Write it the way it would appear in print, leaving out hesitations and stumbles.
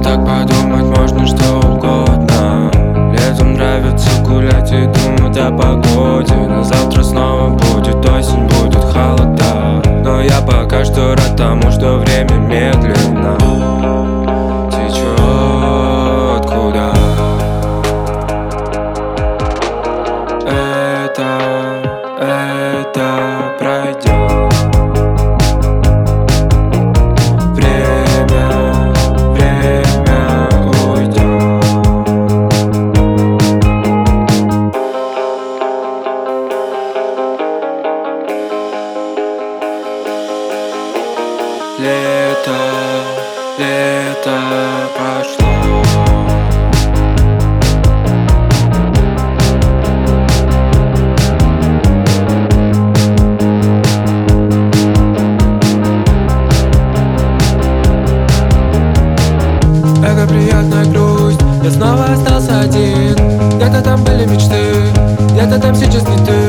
так подумать можно что угодно. Летом нравится гулять и думать о погоде. Но завтра снова будет осень, будет холода. Но я пока что рад тому, что время медленно течет куда. Это пройдет. Время уйдет. Лето прошло. Эта приятная грусть, я снова остался один. Где-то там были мечты, где-то там сейчас не ты.